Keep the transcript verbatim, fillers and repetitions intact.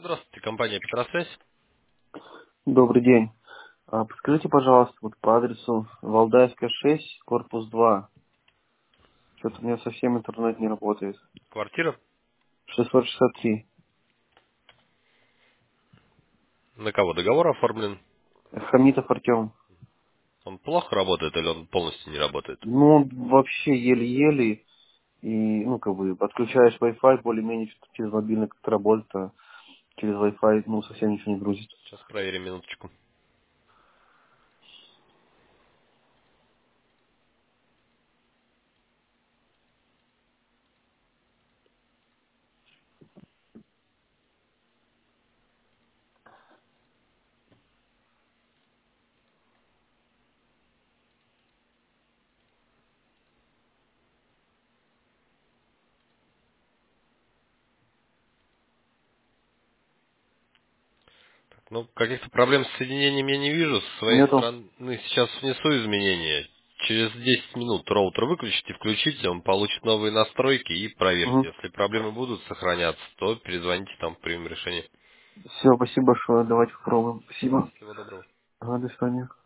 Здравствуйте, компания Петросвязь. Добрый день. А, подскажите, пожалуйста, вот по адресу Валдаевская шесть, корпус два. Что-то у меня совсем интернет не работает. Квартира. шестьсот шестьдесят три. На кого договор оформлен? Хамитов Артем. Он плохо работает или он полностью не работает? Ну, он вообще еле-еле. И, ну, как бы, подключаешь Wi-Fi, более-менее что-то через мобильный как-то работает, а через Wi-Fi, ну, совсем ничего не грузит. Сейчас проверим минуточку. Ну, каких-то проблем с соединением я не вижу. С своей Нету? стороны сейчас внесу изменения. Через десять минут роутер выключите, включите, он получит новые настройки и Угу. проверьте. Если проблемы будут сохраняться, то перезвоните, там примем решение. Все, спасибо большое. Давайте попробуем. Спасибо. Всего доброго. Ага, до свидания.